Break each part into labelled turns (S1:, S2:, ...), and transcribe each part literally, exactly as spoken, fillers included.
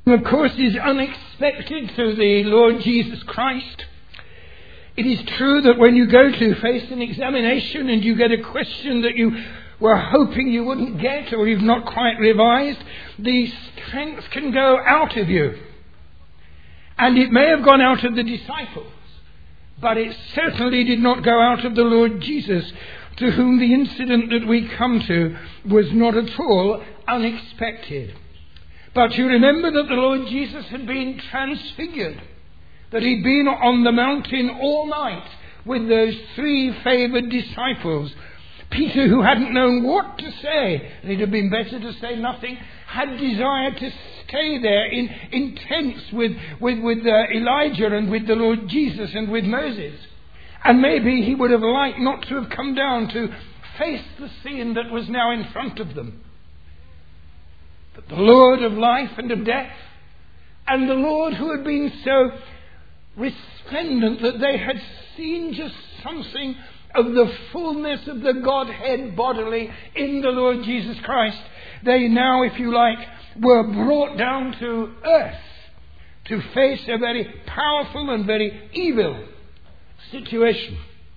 S1: of course, is unexpected to the Lord Jesus Christ. It is true that when you go to face an examination and you get a question that you were hoping you wouldn't get, or you've not quite revised, the strength can go out of you. And it may have gone out of the disciples, but it certainly did not go out of the Lord Jesus, to whom the incident that we come to was not at all unexpected. But you remember that the Lord Jesus had been transfigured, that he'd been on the mountain all night with those three favoured disciples. Peter, who hadn't known what to say, and it had been better to say nothing, had desired to stay there in, in tents with, with, with uh, Elijah and with the Lord Jesus and with Moses. And maybe he would have liked not to have come down to face the scene that was now in front of them. But the Lord of life and of death, and the Lord who had been so resplendent that they had seen just something of the fullness of the Godhead bodily in the Lord Jesus Christ, they now, if you like, were brought down to earth to face a very powerful and very evil situation.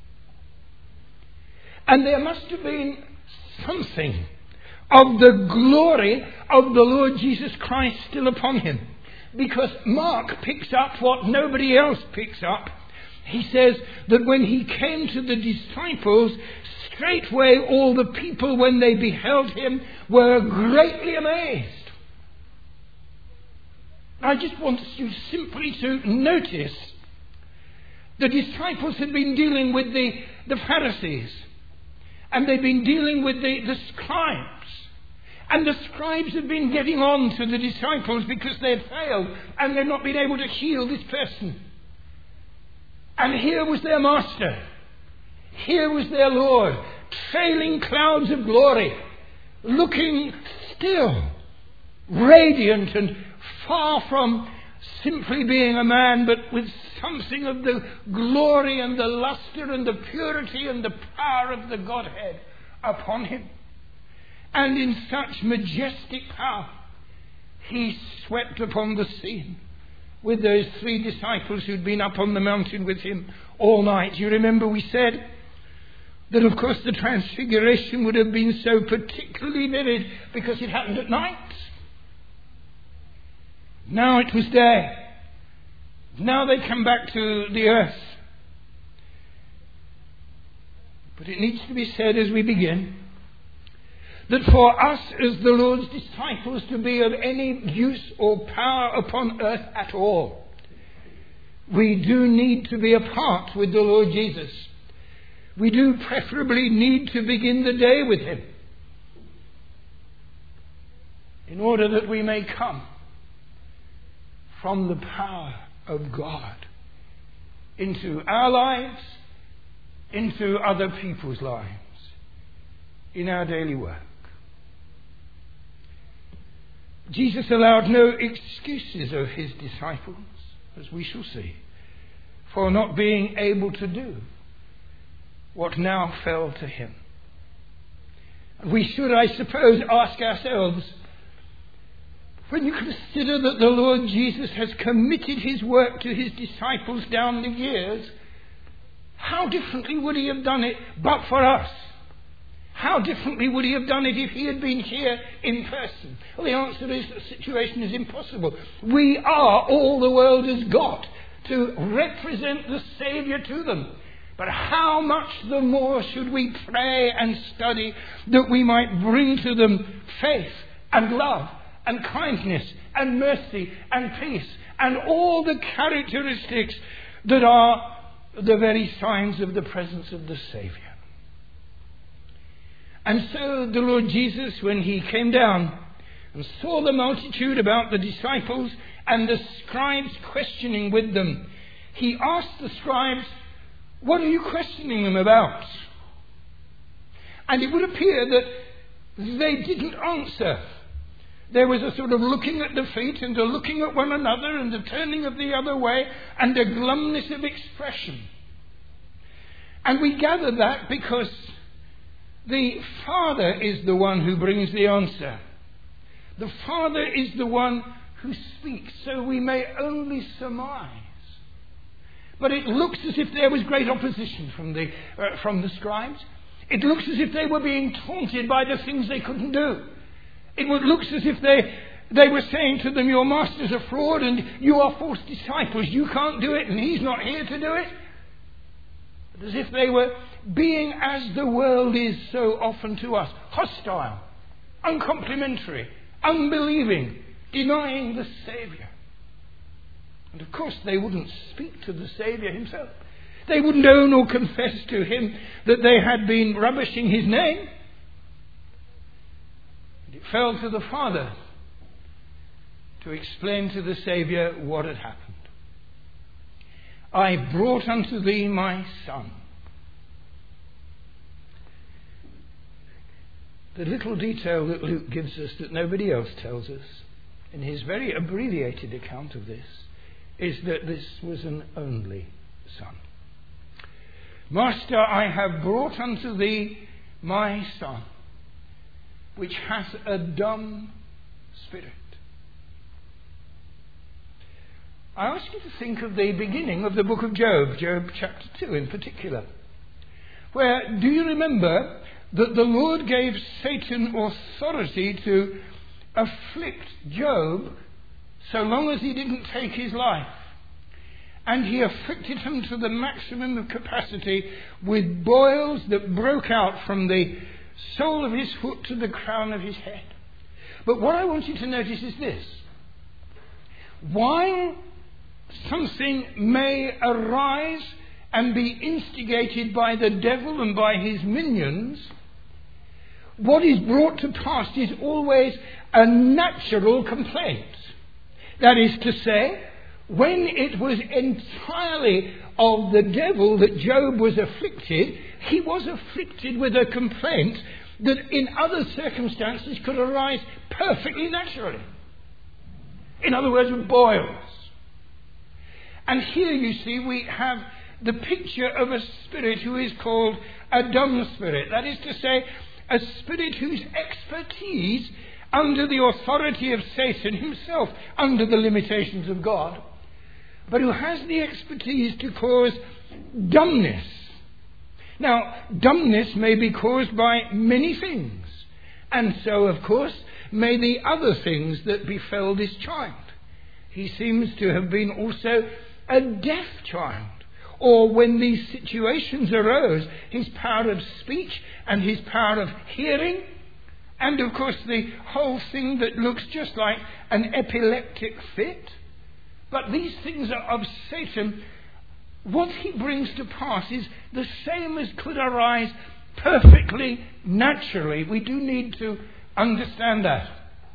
S1: And there must have been something of the glory of the Lord Jesus Christ still upon him, because Mark picks up what nobody else picks up. He says that when he came to the disciples, straightway all the people, when they beheld him, were greatly amazed. I just want you simply to notice the disciples had been dealing with the, the Pharisees, and they'd been dealing with the, the scribes. And the scribes had been getting on to the disciples because they had failed and they'd not been able to heal this person. And here was their master. Here was their Lord, trailing clouds of glory, looking still radiant and far from simply being a man, but with something of the glory and the lustre and the purity and the power of the Godhead upon him. And in such majestic power, he swept upon the scene with those three disciples who'd been up on the mountain with him all night. You remember we said that, of course, the transfiguration would have been so particularly vivid because it happened at night. Now it was day. Now they come back to the earth. But it needs to be said as we begin that for us as the Lord's disciples to be of any use or power upon earth at all, we do need to be apart with the Lord Jesus. We do preferably need to begin the day with him, in order that we may come from the power of God into our lives, into other people's lives, in our daily work. Jesus allowed no excuses of his disciples, as we shall see, for not being able to do what now fell to him. We should, I suppose, ask ourselves, when you consider that the Lord Jesus has committed his work to his disciples down the years, how differently would he have done it but for us? How differently would he have done it if he had been here in person? Well, the answer is the situation is impossible. We are all the world has got to represent the Saviour to them. But how much the more should we pray and study that we might bring to them faith and love and kindness and mercy and peace and all the characteristics that are the very signs of the presence of the Saviour. And so the Lord Jesus, when he came down and saw the multitude about the disciples and the scribes questioning with them, he asked the scribes, "What are you questioning them about?" And it would appear that they didn't answer. There was a sort of looking at the feet and a looking at one another and a turning of the other way and a glumness of expression. And we gather that because the Father is the one who brings the answer. The Father is the one who speaks, so we may only surmise. But it looks as if there was great opposition from the, uh, from the scribes. It looks as if they were being taunted by the things they couldn't do. It looks as if they, they were saying to them, your master's a fraud and you are false disciples. You can't do it and he's not here to do it. But as if they were being as the world is so often to us, hostile, uncomplimentary, unbelieving, denying the Saviour. And of course they wouldn't speak to the Saviour himself. They wouldn't own or confess to him that they had been rubbishing his name. And it fell to the Father to explain to the Saviour what had happened. I brought unto thee my son. The little detail that Luke gives us that nobody else tells us in his very abbreviated account of this is that this was an only son. Master, I have brought unto thee my son, which hath a dumb spirit. I ask you to think of the beginning of the book of Job, Job chapter two in particular, where, do you remember that the Lord gave Satan authority to afflict Job so long as he didn't take his life? And he afflicted him to the maximum of capacity with boils that broke out from the sole of his foot to the crown of his head. But what I want you to notice is this. While something may arise and be instigated by the devil and by his minions, what is brought to pass is always a natural complaint. That is to say, when it was entirely of the devil that Job was afflicted, he was afflicted with a complaint that in other circumstances could arise perfectly naturally. In other words, with boils. And here you see we have the picture of a spirit who is called a dumb spirit. That is to say, a spirit whose expertise under the authority of Satan himself, under the limitations of God, but who has the expertise to cause dumbness. Now, dumbness may be caused by many things, and so, of course, may the other things that befell this child. He seems to have been also a deaf child, or when these situations arose, his power of speech and his power of hearing, and of course the whole thing that looks just like an epileptic fit. But these things are of Satan. What he brings to pass is the same as could arise perfectly naturally. We do need to understand that.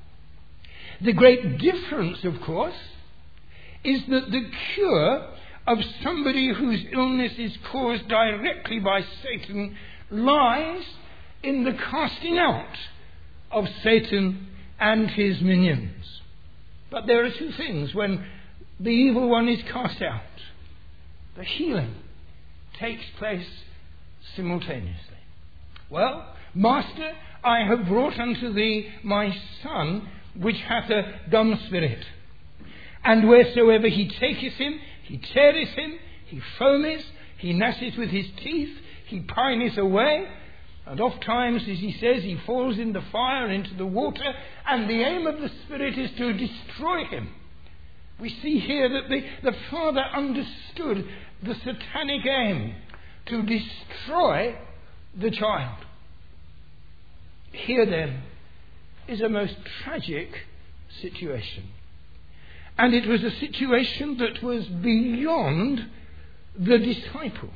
S1: The great difference, of course, is that the cure of somebody whose illness is caused directly by Satan lies in the casting out of Satan and his minions. But there are two things when the evil one is cast out. The healing takes place simultaneously. Well, Master, I have brought unto thee my son, which hath a dumb spirit. And wheresoever he taketh him, he teareth him, he foameth, he gnasheth with his teeth, he pineth away, and oft times, as he says, he falls in the fire, into the water, and the aim of the Spirit is to destroy him. We see here that the, the Father understood the satanic aim to destroy the child. Here then is a most tragic situation. And it was a situation that was beyond the disciples.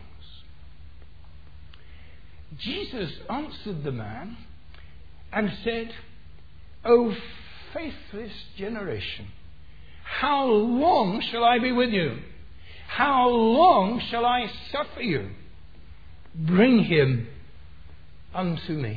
S1: Jesus answered the man and said, O faithless generation, how long shall I be with you? How long shall I suffer you? Bring him unto me.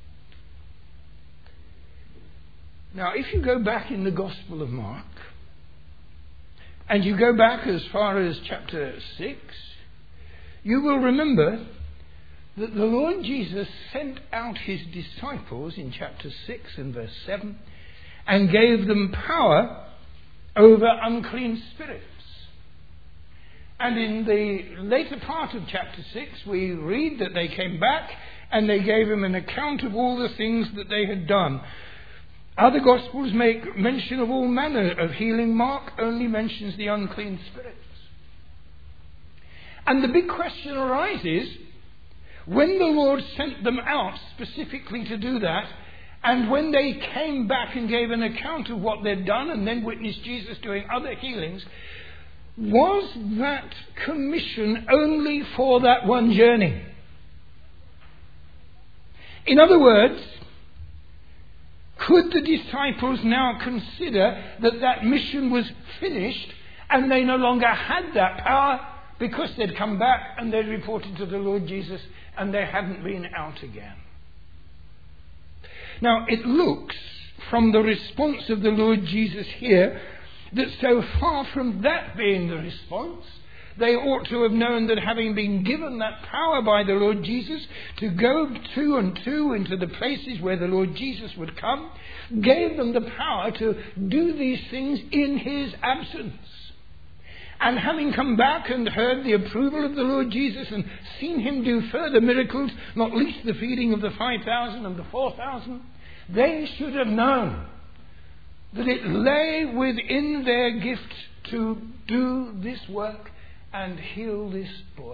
S1: Now, if you go back in the Gospel of Mark, and you go back as far as chapter six, you will remember that the Lord Jesus sent out his disciples in chapter six and verse seven and gave them power over unclean spirits. And in the later part of chapter six, we read that they came back and they gave him an account of all the things that they had done. Other Gospels make mention of all manner of healing. Mark only mentions the unclean spirits. And the big question arises, when the Lord sent them out specifically to do that, and when they came back and gave an account of what they'd done and then witnessed Jesus doing other healings, was that commission only for that one journey? In other words, could the disciples now consider that that mission was finished and they no longer had that power because they'd come back and they'd reported to the Lord Jesus and they hadn't been out again? Now, it looks from the response of the Lord Jesus here that so far from that being the response, they ought to have known that having been given that power by the Lord Jesus to go two and two into the places where the Lord Jesus would come, gave them the power to do these things in his absence. And having come back and heard the approval of the Lord Jesus and seen him do further miracles, not least the feeding of the five thousand and the four thousand, they should have known that it lay within their gift to do this work and heal this boy.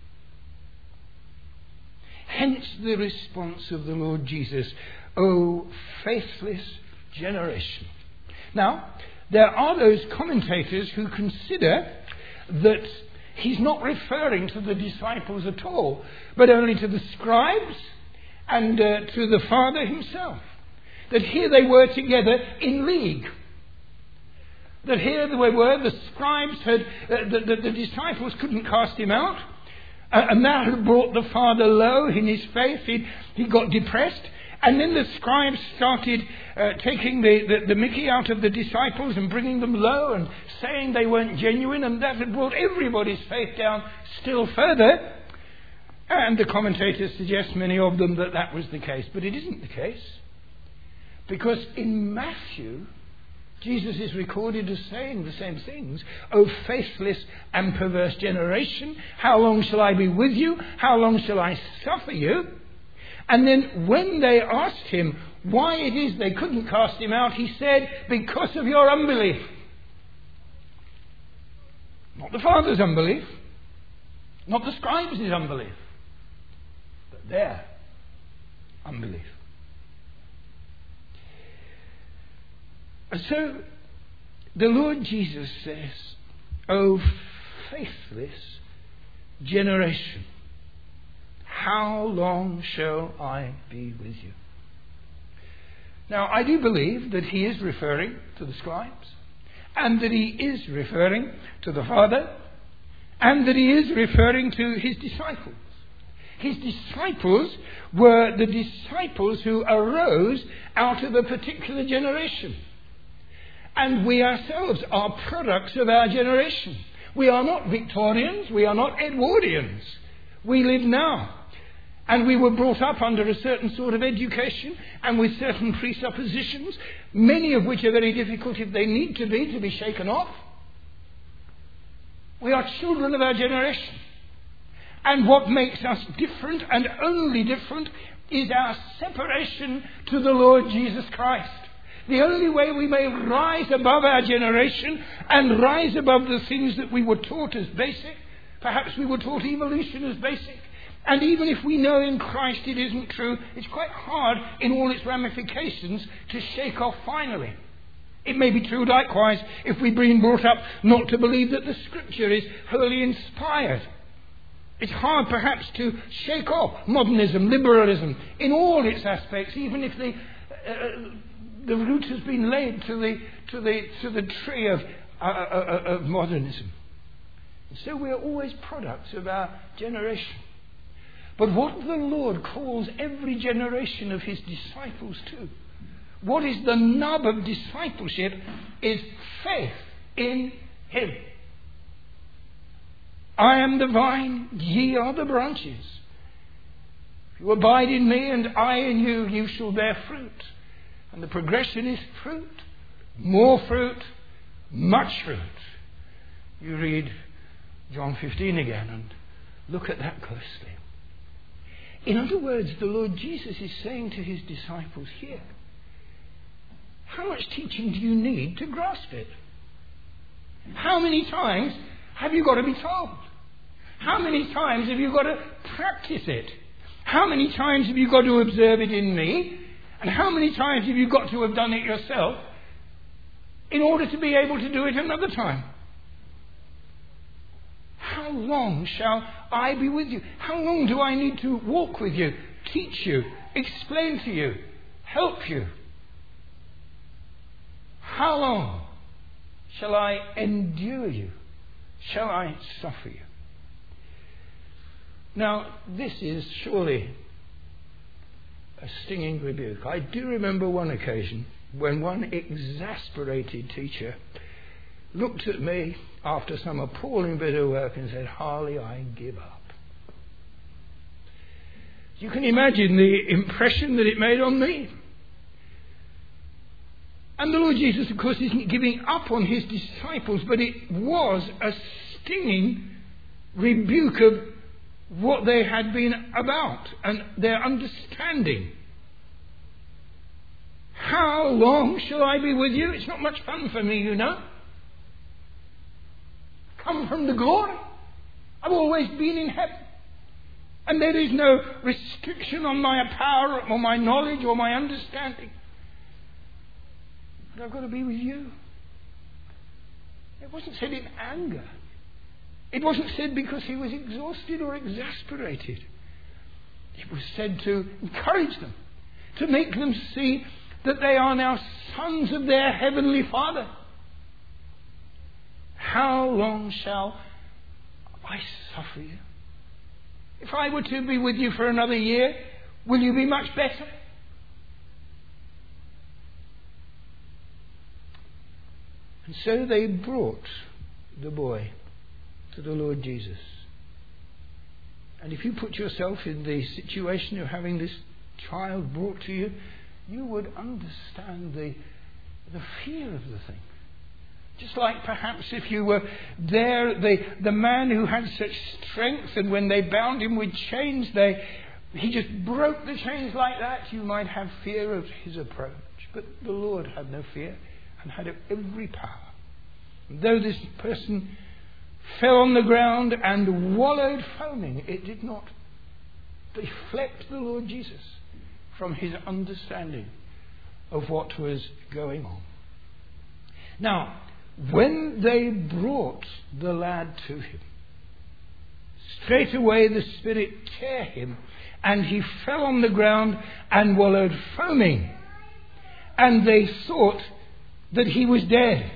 S1: Hence the response of the Lord Jesus, "O faithless generation." Now, there are those commentators who consider that he's not referring to the disciples at all, but only to the scribes and uh, to the Father himself. That here they were together in league. That here they were, the scribes had, uh, the, the, the disciples couldn't cast him out. Uh, and that had brought the Father low in his faith. He, he got depressed. And then the scribes started uh, taking the, the, the mickey out of the disciples and bringing them low and saying they weren't genuine. And that had brought everybody's faith down still further. And the commentators suggest, many of them, that that was the case. But it isn't the case. Because in Matthew, Jesus is recorded as saying the same things. "O faithless and perverse generation, how long shall I be with you? How long shall I suffer you?" And then when they asked him why it is they couldn't cast him out, he said, "Because of your unbelief." Not the Father's unbelief, not the scribes' unbelief, but their unbelief. So the Lord Jesus says, "O faithless generation, how long shall I be with you?" Now, I do believe that he is referring to the scribes, and that he is referring to the Father, and that he is referring to his disciples. His disciples were the disciples who arose out of a particular generation. And we ourselves are products of our generation. We are not Victorians, we are not Edwardians. We live now. And we were brought up under a certain sort of education and with certain presuppositions, many of which are very difficult, if they need to be, to be shaken off. We are children of our generation. And what makes us different, and only different, is our separation to the Lord Jesus Christ. The only way we may rise above our generation and rise above the things that we were taught as basic, perhaps we were taught evolution as basic, and even if we know in Christ it isn't true, it's quite hard in all its ramifications to shake off finally. It may be true likewise if we've been brought up not to believe that the Scripture is wholly inspired. It's hard perhaps to shake off modernism, liberalism, in all its aspects, even if the... Uh, The root has been laid to the to the to the tree of uh, uh, of modernism. And so we are always products of our generation. But what the Lord calls every generation of his disciples to, what is the nub of discipleship, is faith in him. "I am the vine, ye are the branches. If you abide in me and I in you, you shall bear fruit." And the progression is fruit, more fruit, much fruit. You read John fifteen again and look at that closely. In other words, the Lord Jesus is saying to his disciples here, how much teaching do you need to grasp it? How many times have you got to be told? How many times have you got to practice it? How many times have you got to observe it in me? And how many times have you got to have done it yourself in order to be able to do it another time? How long shall I be with you? How long do I need to walk with you, teach you, explain to you, help you? How long shall I endure you? Shall I suffer you? Now, this is surely a stinging rebuke. I do remember one occasion when one exasperated teacher looked at me after some appalling bit of work and said, Harley, I give up. You can imagine the impression that it made on me. And the Lord Jesus, of course, isn't giving up on his disciples, but it was a stinging rebuke of what they had been about and their understanding. How long shall I be with you? It's not much fun for me, you know. Come from the glory. I've always been in heaven. And there is no restriction on my power or my knowledge or my understanding. But I've got to be with you. It wasn't said in anger. It wasn't said because he was exhausted or exasperated. It was said to encourage them, to make them see that they are now sons of their heavenly Father. How long shall I suffer you? If I were to be with you for another year, will you be much better? And so they brought the boy to the Lord Jesus. And if you put yourself in the situation of having this child brought to you, you would understand the, the fear of the thing. Just like perhaps if you were there, the, the man who had such strength, and when they bound him with chains, they he just broke the chains like that, you might have fear of his approach. But the Lord had no fear and had every power. And though this person fell on the ground and wallowed foaming, it did not deflect the Lord Jesus from his understanding of what was going on. Now, when they brought the lad to him, straight away the Spirit tare him, and he fell on the ground and wallowed foaming. And they thought that he was dead.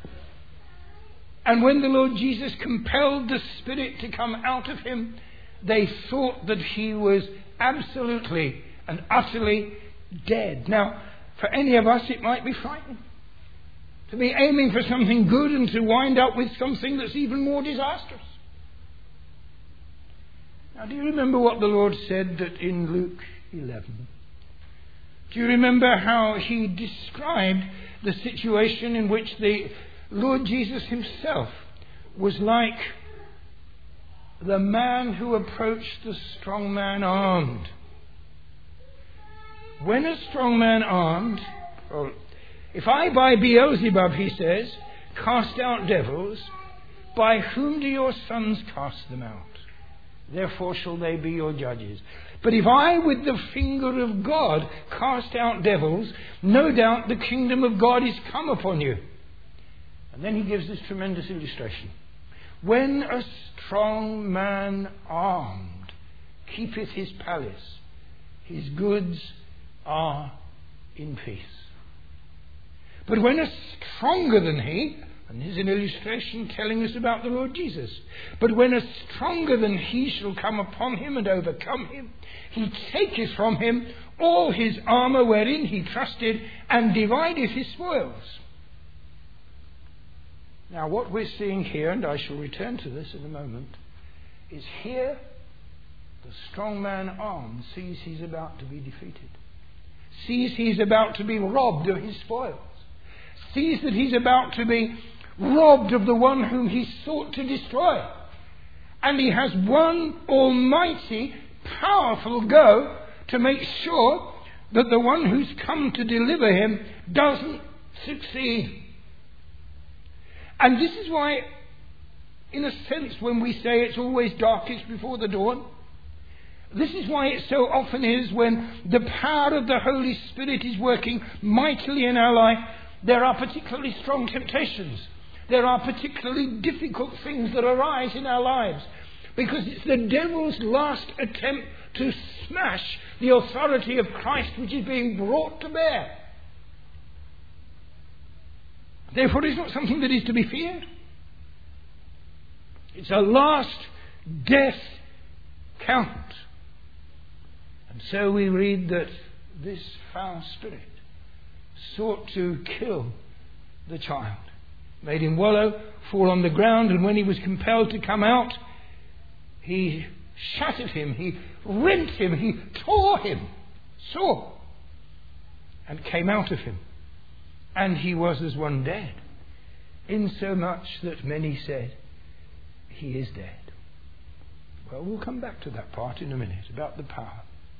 S1: And when the Lord Jesus compelled the Spirit to come out of him, they thought that he was absolutely and utterly dead. Now, for any of us, it might be frightening to be aiming for something good and to wind up with something that's even more disastrous. Now, do you remember what the Lord said that in Luke eleven? Do you remember how he described the situation in which the Lord Jesus himself was like the man who approached the strong man armed? When a strong man armed, or if I by Beelzebub, he says, cast out devils, by whom do your sons cast them out? Therefore shall they be your judges. But if I with the finger of God cast out devils, no doubt the kingdom of God is come upon you. And then he gives this tremendous illustration. When a strong man armed keepeth his palace, his goods are in peace. But when a stronger than he, and here's an illustration telling us about the Lord Jesus, but when a stronger than he shall come upon him and overcome him, he taketh from him all his armour wherein he trusted, and divideth his spoils. Now what we're seeing here, and I shall return to this in a moment, is here the strong man armed sees he's about to be defeated, sees he's about to be robbed of his spoils, sees that he's about to be robbed of the one whom he sought to destroy. And he has one almighty, powerful go to make sure that the one who's come to deliver him doesn't succeed. And this is why, in a sense, when we say it's always darkest before the dawn, this is why it so often is when the power of the Holy Spirit is working mightily in our life, there are particularly strong temptations. There are particularly difficult things that arise in our lives. Because it's the devil's last attempt to smash the authority of Christ which is being brought to bear. Therefore, it's not something that is to be feared. It's a last death count. And so we read that this foul spirit sought to kill the child, made him wallow, fall on the ground, and when he was compelled to come out, he shattered him, he rent him, he tore him, sore, and came out of him. And he was as one dead, insomuch that many said, he is dead. Well, we'll come back to that part in a minute, about the power.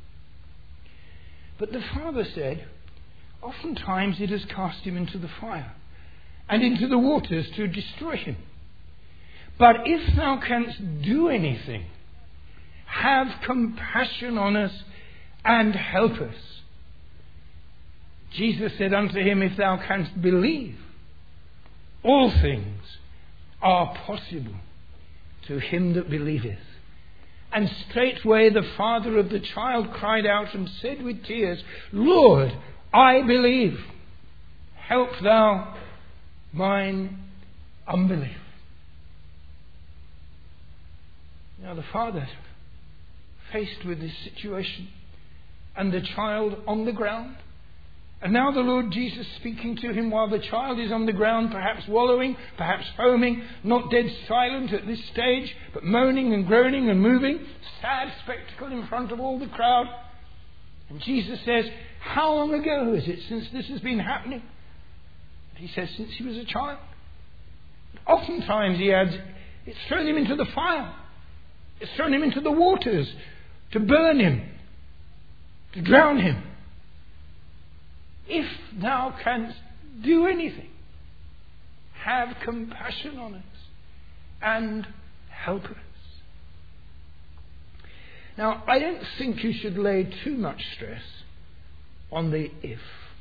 S1: But the Father said, oftentimes it has cast him into the fire, and into the waters to destroy him. But if thou canst do anything, have compassion on us and help us. Jesus said unto him, if thou canst believe, all things are possible to him that believeth. And straightway the father of the child cried out and said with tears, Lord, I believe. Help thou mine unbelief. Now the father, faced with this situation, and the child on the ground, and now the Lord Jesus speaking to him while the child is on the ground, perhaps wallowing, perhaps foaming, not dead silent at this stage, but moaning and groaning and moving. Sad spectacle in front of all the crowd. And Jesus says, how long ago is it since this has been happening? And he says, since he was a child. Oftentimes, he adds, it's thrown him into the fire. It's thrown him into the waters to burn him, to drown him. If thou canst do anything, have compassion on us and help us. Now, I don't think you should lay too much stress on the if.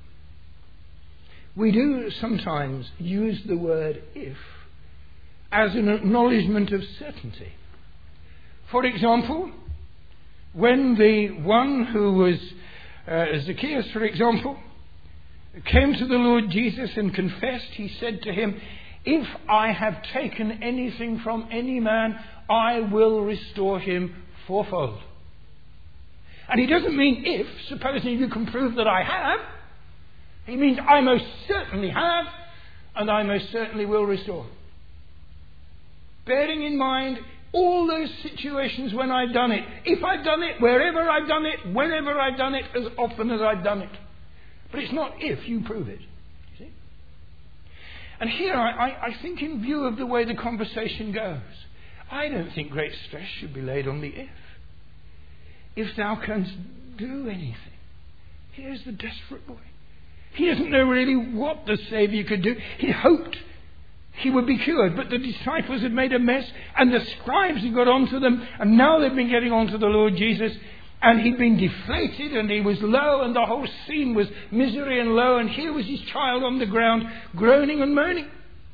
S1: We do sometimes use the word if as an acknowledgement of certainty. For example, when the one who was uh, Zacchaeus, for example, came to the Lord Jesus and confessed, he said to him, if I have taken anything from any man, I will restore him fourfold. And he doesn't mean if, supposing you can prove that I have. He means I most certainly have, and I most certainly will restore. Bearing in mind all those situations when I've done it. If I've done it, wherever I've done it, whenever I've done it, as often as I've done it. But it's not if you prove it. You see? And here I, I, I think in view of the way the conversation goes, I don't think great stress should be laid on the if. If thou canst do anything. Here's the desperate boy. He doesn't know really what the Saviour could do. He hoped he would be cured, but the disciples had made a mess, and the scribes had got onto them, and now they've been getting onto the Lord Jesus, and he'd been deflated, and he was low, and the whole scene was misery and low, and here was his child on the ground, groaning and moaning,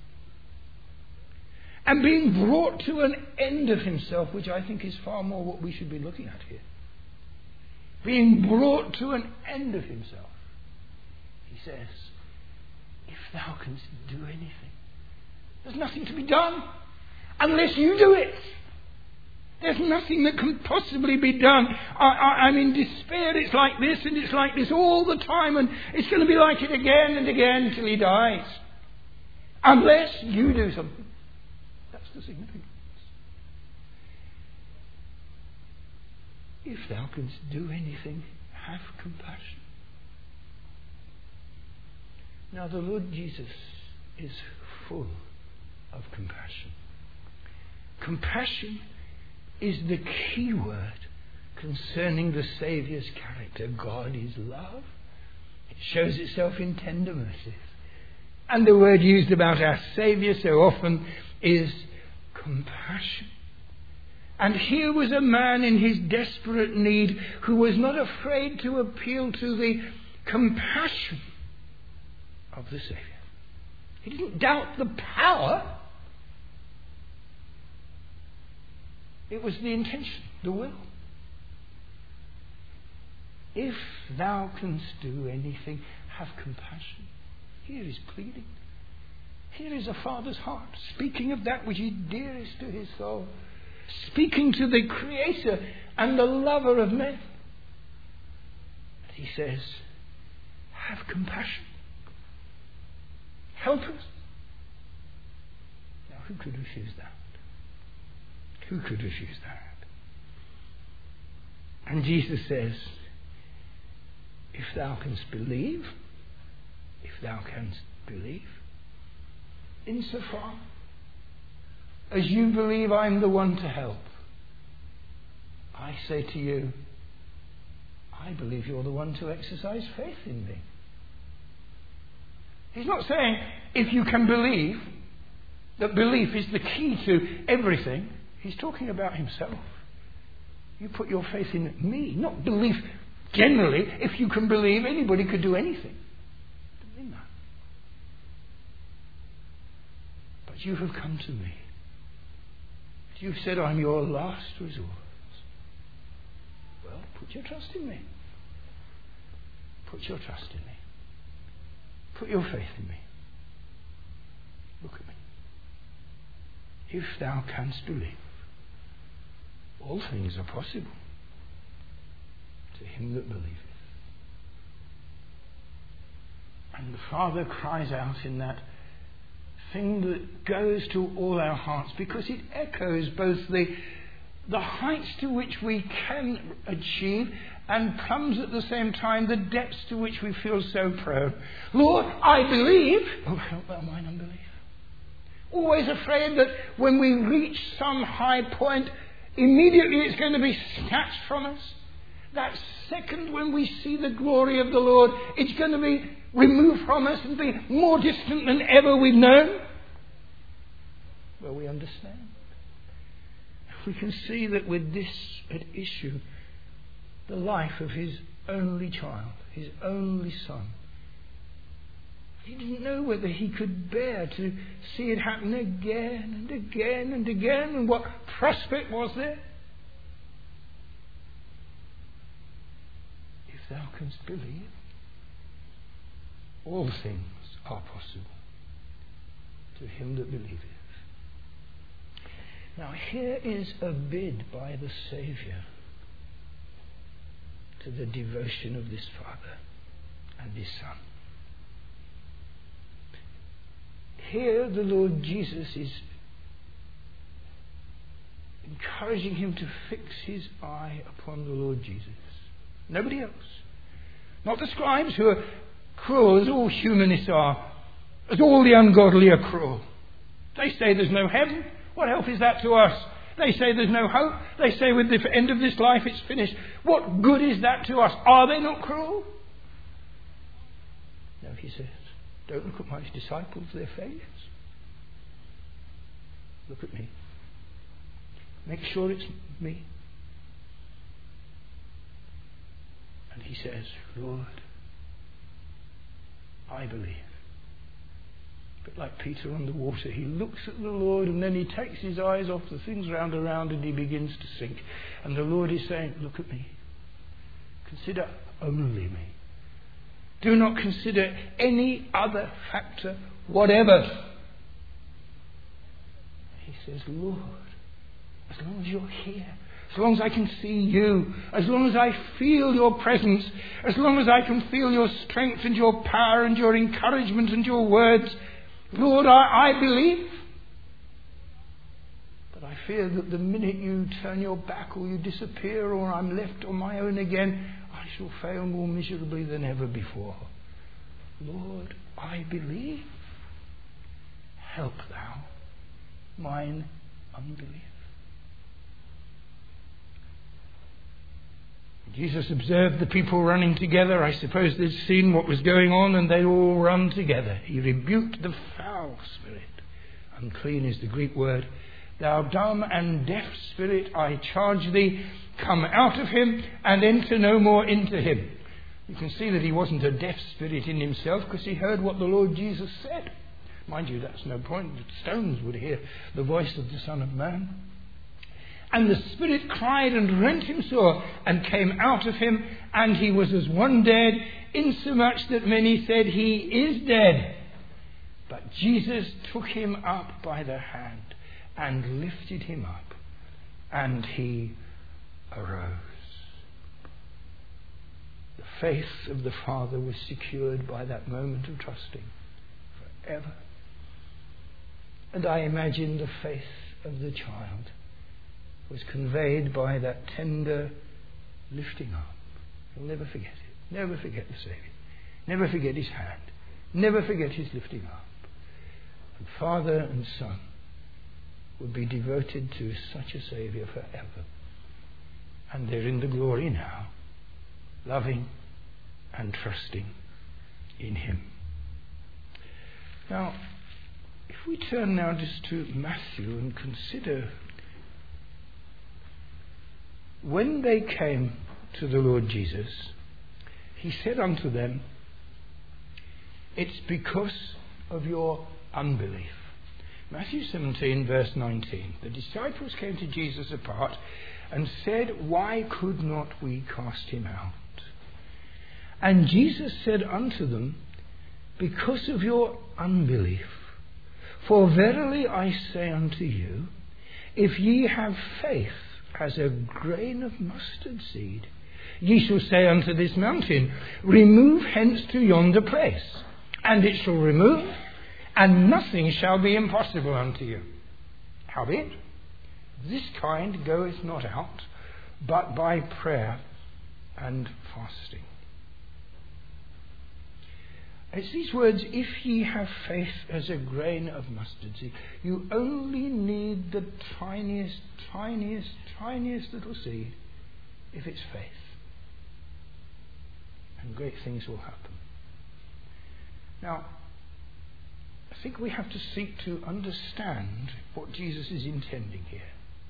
S1: and being brought to an end of himself, which I think is far more what we should be looking at here. Being brought to an end of himself. He says, if thou canst do anything. There's nothing to be done unless you do it. There's nothing that can possibly be done. I, I, I'm in despair. It's like this and it's like this all the time, and it's going to be like it again and again until he dies. Unless you do something. That's the significance. If thou canst do anything, have compassion. Now the Lord Jesus is full of compassion. Compassion is the key word concerning the Saviour's character. God is love. It shows itself in tender mercies. And the word used about our Saviour so often is compassion. And here was a man in his desperate need who was not afraid to appeal to the compassion of the Saviour. He didn't doubt the power. It was the intention, the will. If thou canst do anything, have compassion. Here is pleading. Here is a father's heart, speaking of that which is dearest to his soul, speaking to the Creator and the lover of men. And he says, have compassion. Help us. Now, who could refuse that? Who could refuse that? And Jesus says, if thou canst believe, if thou canst believe, insofar as you believe I'm the one to help, I say to you, I believe you're the one to exercise faith in me. He's not saying if you can believe, that belief is the key to everything. He's talking about himself. You put your faith in me, not belief generally. If you can believe, anybody could do anything. Doesn't mean that. But you have come to me. You've said I'm your last resort. Well, put your trust in me. Put your trust in me. Put your faith in me. Look at me. If thou canst believe, all things are possible to him that believeth. And the Father cries out in that thing that goes to all our hearts, because it echoes both the, the heights to which we can achieve and comes at the same time the depths to which we feel so prone. Lord, I believe. Oh, help thou mine unbelief. Always afraid that when we reach some high point, immediately it's going to be snatched from us. That second when we see the glory of the Lord, it's going to be removed from us and be more distant than ever we've known. Well, we understand. We can see that with this at issue, the life of his only child, his only son, he didn't know whether he could bear to see it happen again and again and again, and what prospect was there. If thou canst believe, all things are possible to him that believeth. Now here is a bid by the Saviour to the devotion of this Father and his Son. Here the Lord Jesus is encouraging him to fix his eye upon the Lord Jesus. Nobody else. Not the scribes, who are cruel as all humanists are, as all the ungodly are cruel. They say there's no heaven. What help is that to us? They say there's no hope. They say with the end of this life it's finished. What good is that to us? Are they not cruel? No, he says, don't look at my disciples, their failures. Look at me. Make sure it's me. And he says, Lord, I believe. But like Peter on the water, he looks at the Lord and then he takes his eyes off the things round around and he begins to sink. And the Lord is saying, look at me. Consider only me. Do not consider any other factor whatever. He says, Lord, as long as you're here, as long as I can see you, as long as I feel your presence, as long as I can feel your strength and your power and your encouragement and your words, Lord, I, I believe. But I fear that the minute you turn your back or you disappear or I'm left on my own again, I shall fail more miserably than ever before. Lord, I believe. Help thou mine unbelief. Jesus observed the people running together. I suppose they'd seen what was going on and they'd all run together. He rebuked the foul spirit. Unclean is the Greek word. Thou dumb and deaf spirit, I charge thee, come out of him and enter no more into him. You can see that he wasn't a deaf spirit in himself, because he heard what the Lord Jesus said. Mind you, that's no point. The stones would hear the voice of the Son of Man. And the spirit cried and rent him sore, and came out of him, and he was as one dead, insomuch that many said, He is dead. But Jesus took him up by the hand and lifted him up, and he arose. The faith of the Father was secured by that moment of trusting forever. And I imagine the faith of the child was conveyed by that tender lifting up. He'll never forget it. Never forget the Saviour. Never forget his hand. Never forget his lifting up. And Father and Son would be devoted to such a Saviour forever. And they're in the glory now, loving and trusting in him. Now, if we turn now just to Matthew and consider, when they came to the Lord Jesus, he said unto them, It's because of your unbelief. Matthew seventeen, verse nineteen. The disciples came to Jesus apart and said, Why could not we cast him out? And Jesus said unto them, Because of your unbelief. For verily I say unto you, if ye have faith as a grain of mustard seed, ye shall say unto this mountain, Remove hence to yonder place, and it shall remove, and nothing shall be impossible unto you. Howbeit, this kind goeth not out, but by prayer and fasting. It's these words, if ye have faith as a grain of mustard seed. You only need the tiniest, tiniest, tiniest little seed if it's faith. And great things will happen. Now, I think we have to seek to understand what Jesus is intending here.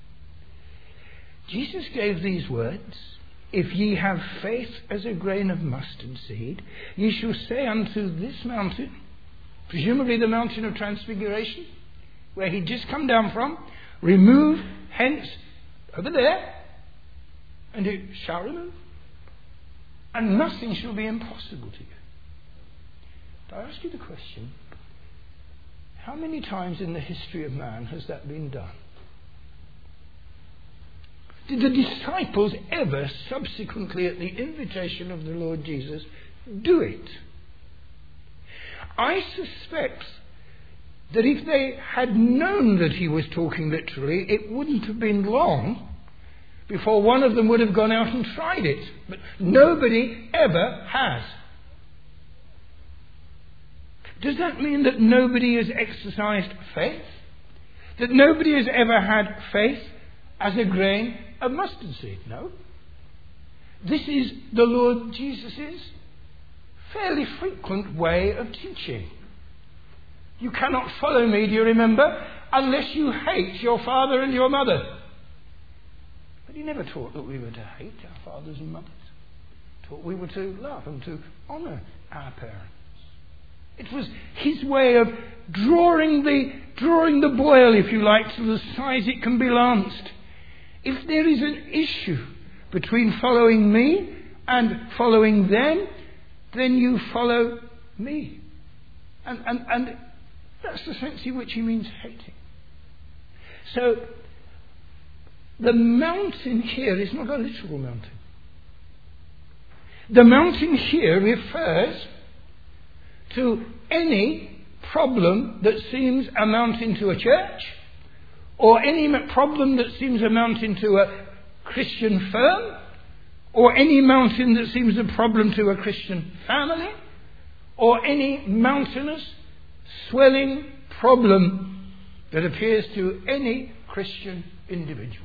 S1: Jesus gave these words, If ye have faith as a grain of mustard seed, ye shall say unto this mountain, presumably the mountain of transfiguration, where he'd just come down from, remove hence over there, and it shall remove. And nothing shall be impossible to you. But I ask you the question, how many times in the history of man has that been done? Did the disciples ever subsequently, at the invitation of the Lord Jesus, do it? I suspect that if they had known that he was talking literally, it wouldn't have been long before one of them would have gone out and tried it. But nobody ever has. Does that mean that nobody has exercised faith? That nobody has ever had faith as a grain of mustard seed? No. This is the Lord Jesus' fairly frequent way of teaching. You cannot follow me, do you remember, unless you hate your father and your mother. But he never taught that we were to hate our fathers and mothers. He taught we were to love and to honour our parents. It was his way of drawing the drawing the boil, if you like, to the size it can be lanced. If there is an issue between following me and following them, then you follow me. And, and, and that's the sense in which he means hating. So, the mountain here is not a literal mountain. The mountain here refers to any problem that seems amounting to a church, or any problem that seems amounting to a Christian firm, or any mountain that seems a problem to a Christian family, or any mountainous, swelling problem that appears to any Christian individual.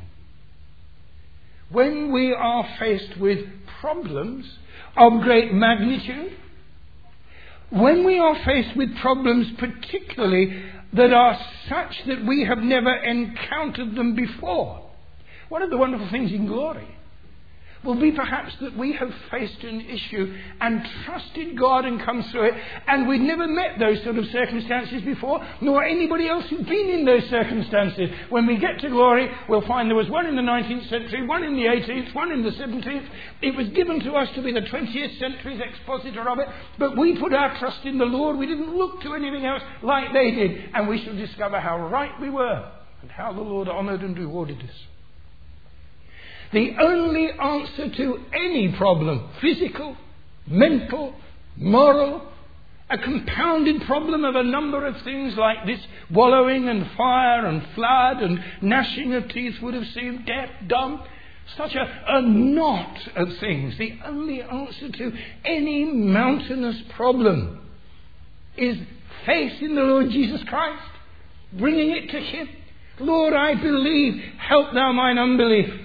S1: When we are faced with problems of great magnitude, when we are faced with problems particularly that are such that we have never encountered them before, one of the wonderful things in glory will be perhaps that we have faced an issue and trusted God and come through it, and we'd never met those sort of circumstances before, nor anybody else who'd been in those circumstances. When we get to glory, we'll find there was one in the nineteenth century, one in the eighteenth, one in the seventeenth. It was given to us to be the twentieth century's expositor of it, but we put our trust in the Lord. We didn't look to anything else like they did, and we shall discover how right we were and how the Lord honoured and rewarded us. The only answer to any problem, physical, mental, moral, a compounded problem of a number of things like this, wallowing and fire and flood and gnashing of teeth would have seemed, deaf, dumb, such a, a knot of things. The only answer to any mountainous problem is faith in the Lord Jesus Christ, bringing it to Him. Lord, I believe, help thou mine unbelief.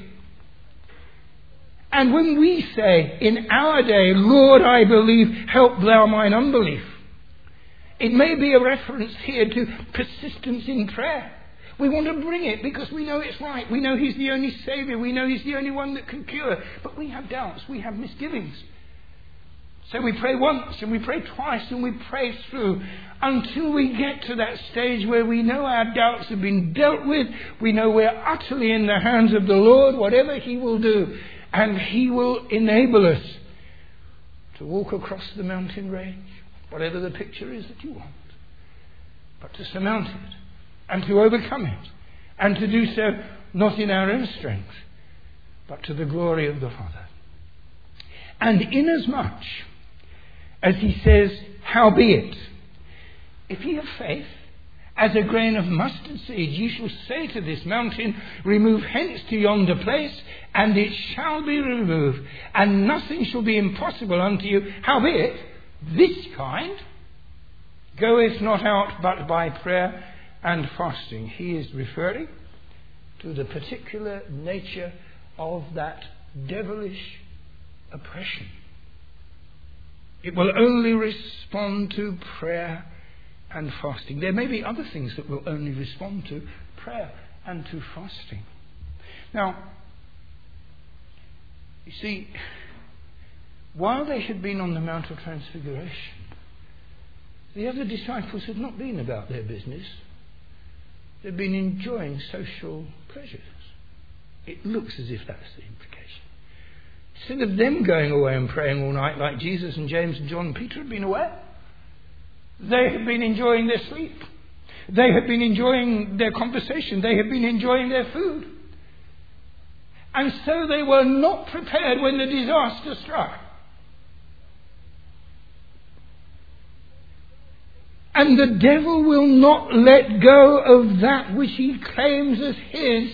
S1: And when we say in our day, Lord, I believe, help thou mine unbelief, it may be a reference here to persistence in prayer. We want to bring it because we know it's right. We know He's the only Saviour. We know He's the only one that can cure. But we have doubts. We have misgivings. So we pray once and we pray twice and we pray through until we get to that stage where we know our doubts have been dealt with. We know we're utterly in the hands of the Lord, whatever He will do. And He will enable us to walk across the mountain range, whatever the picture is that you want, but to surmount it and to overcome it, and to do so not in our own strength, but to the glory of the Father. And inasmuch as He says, howbeit, if ye have faith as a grain of mustard seed, ye shall say to this mountain, remove hence to yonder place, and it shall be removed, and nothing shall be impossible unto you. Howbeit, this kind goeth not out but by prayer and fasting. He is referring to the particular nature of that devilish oppression. It will only respond to prayer and fasting. There may be other things that will only respond to prayer and to fasting. Now, you see, while they had been on the Mount of Transfiguration, the other disciples had not been about their business. They'd been enjoying social pleasures. It looks as if that's the implication. Instead of them going away and praying all night like Jesus and James and John and Peter had been away, they had been enjoying their sleep. They had been enjoying their conversation. They had been enjoying their food. And so they were not prepared when the disaster struck. And the devil will not let go of that which he claims as his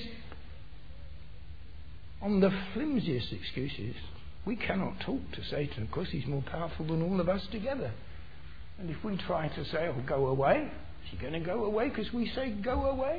S1: on the flimsiest excuses. We cannot talk to Satan. Of course, he's more powerful than all of us together. And if we try to say, oh, go away, is he going to go away because we say go away?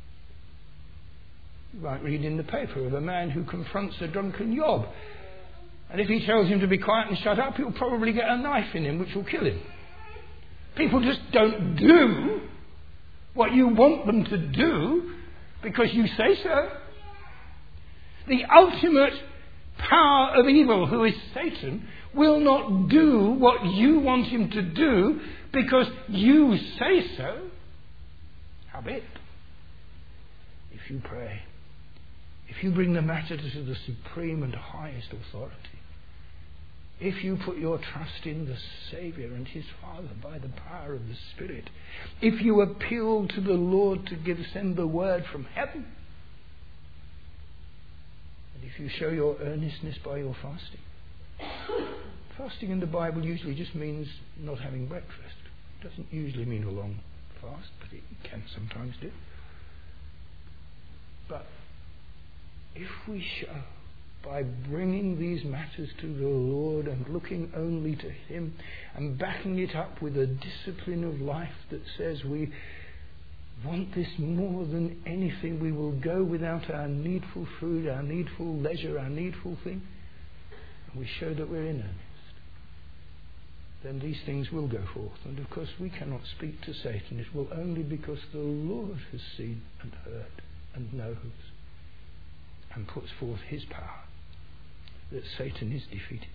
S1: You might read in the paper of a man who confronts a drunken yob. And if he tells him to be quiet and shut up, he'll probably get a knife in him which will kill him. People just don't do what you want them to do because you say so. The ultimate power of evil, who is Satan, will not do what you want him to do because you say so. Howbeit, if you pray, if you bring the matter to the supreme and highest authority, if you put your trust in the Saviour and His Father by the power of the Spirit, if you appeal to the Lord to give send the word from heaven, and if you show your earnestness by your fasting. Fasting in the Bible usually just means not having breakfast. It doesn't usually mean a long fast, but it can sometimes do. But if we show by bringing these matters to the Lord and looking only to Him and backing it up with a discipline of life that says we want this more than anything. We will go without our needful food, our needful leisure, our needful thing, and we show that we're in earnest, then these things will go forth. And of course we cannot speak to Satan. It will only because the Lord has seen and heard and knows and puts forth his power that Satan is defeated.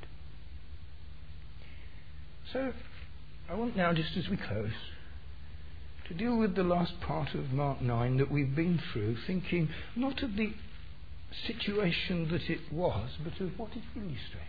S1: So I want now, just as we close, to deal with the last part of Mark nine that we've been through, thinking not of the situation that it was, but of what it illustrates.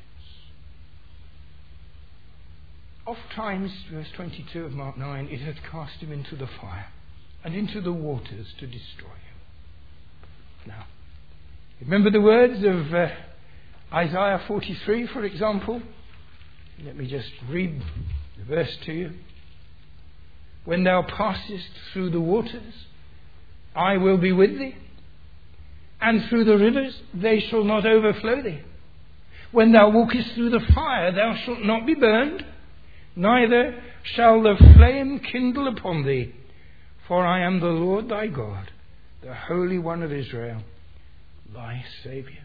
S1: Oft times, verse twenty-two of Mark nine, it hath cast him into the fire and into the waters to destroy him. Now, remember the words of uh, Isaiah forty-three, for example? Let me just read the verse to you. When thou passest through the waters, I will be with thee, and through the rivers, they shall not overflow thee. When thou walkest through the fire, thou shalt not be burned, neither shall the flame kindle upon thee. For I am the Lord thy God, the Holy One of Israel, thy Saviour.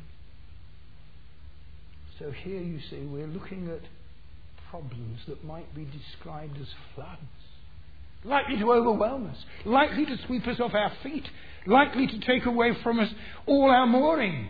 S1: So here you see we're looking at problems that might be described as floods, likely to overwhelm us, likely to sweep us off our feet, likely to take away from us all our moorings.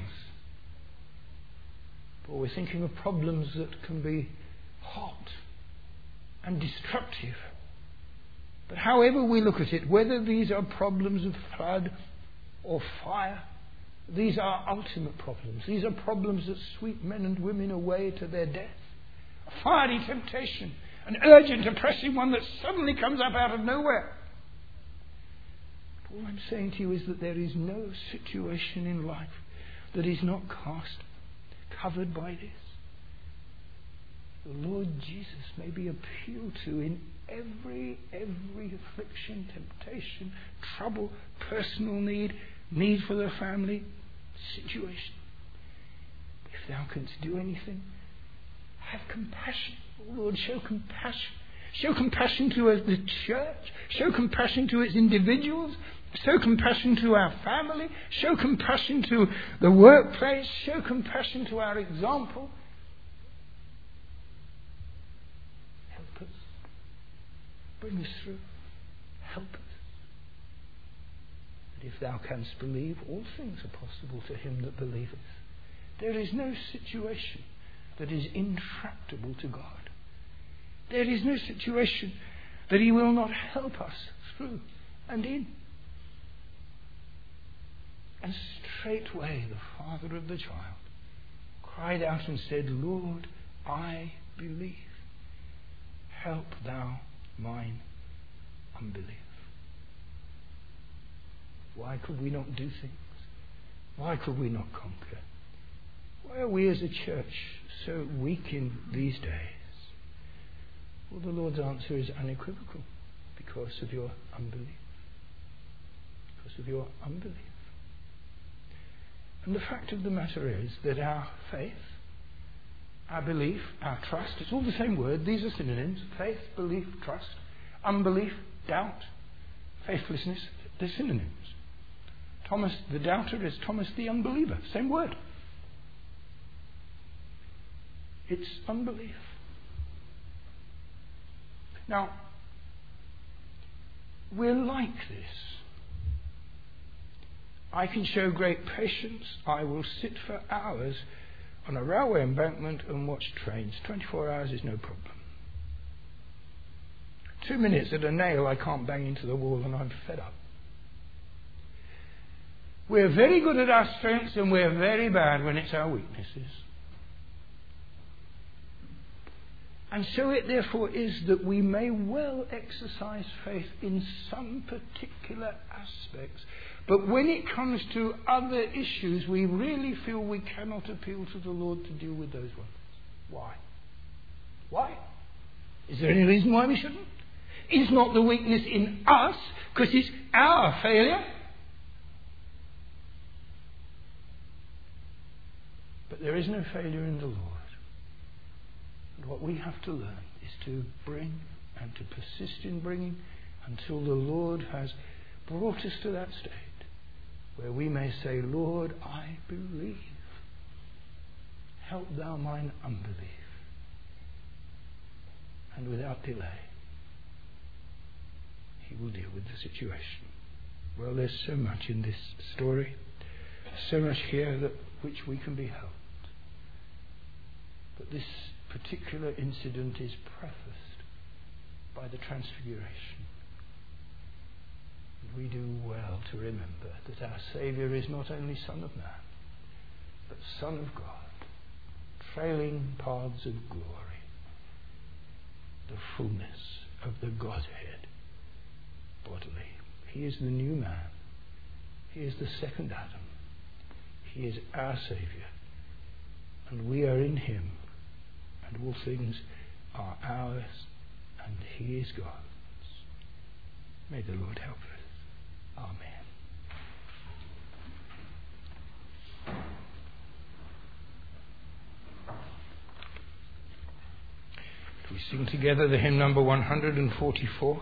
S1: But we're thinking of problems that can be hot and destructive. But however we look at it, whether these are problems of flood or fire, these are ultimate problems. These are problems that sweep men and women away to their death. A fiery temptation, an urgent, oppressive one that suddenly comes up out of nowhere. All I'm saying to you is that there is no situation in life that is not cast, covered by this. The Lord Jesus may be appealed to in every, every affliction, temptation, trouble, personal need, need for the family, situation. If thou canst do anything, have compassion. Oh Lord, show compassion. Show compassion to us, the church. Show compassion to its individuals. Show compassion to our family. Show compassion to the workplace. Show compassion to our example. Help us. Bring us through. Help us. But if thou canst believe, all things are possible to him that believeth. There is no situation that is intractable to God. There is no situation that he will not help us through and in. And straightway the father of the child cried out and said, Lord, I believe. Help thou mine unbelief. Why could we not do things? Why could we not conquer? Why are we as a church so weak in these days? Well, the Lord's answer is unequivocal. Because of your unbelief. Because of your unbelief. And the fact of the matter is that our faith, our belief, our trust, it's all the same word. These are synonyms. Faith, belief, trust. Unbelief, doubt, faithlessness, they're synonyms. Thomas the doubter is Thomas the unbeliever. Same word. It's unbelief. Now, we're like this. I can show great patience. I will sit for hours on a railway embankment and watch trains. twenty-four hours is no problem. Two minutes at a nail I can't bang into the wall and I'm fed up. We're very good at our strengths and we're very bad when it's our weaknesses. And so it therefore is that we may well exercise faith in some particular aspects, but when it comes to other issues, we really feel we cannot appeal to the Lord to deal with those ones. Why? Why? Is there any reason why we shouldn't? Is not the weakness in us because it's our failure? But there is no failure in the Lord. And what we have to learn is to bring and to persist in bringing until the Lord has brought us to that state where we may say, Lord, I believe. Help thou mine unbelief. And without delay, he will deal with the situation. Well, there's so much in this story, so much here that which we can be helped. But this particular incident is prefaced by the transfiguration. And we do well to remember that our Saviour is not only Son of Man, but Son of God, trailing paths of glory, the fullness of the Godhead bodily. He is the new man. He is the second Adam. He is our Saviour. And we are in him. And all things are ours. And he is God's. May the Lord help us. Amen. We sing together the hymn number one hundred forty-four.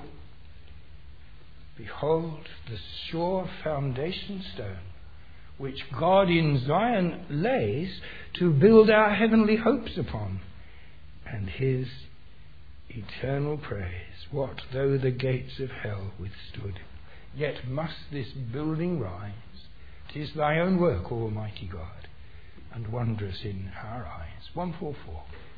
S1: Behold the sure foundation stone, which God in Zion lays to build our heavenly hopes upon, and his eternal praise. What though the gates of hell withstood, yet must this building rise. 'Tis thy own work, Almighty God, and wondrous in our eyes. one forty-four.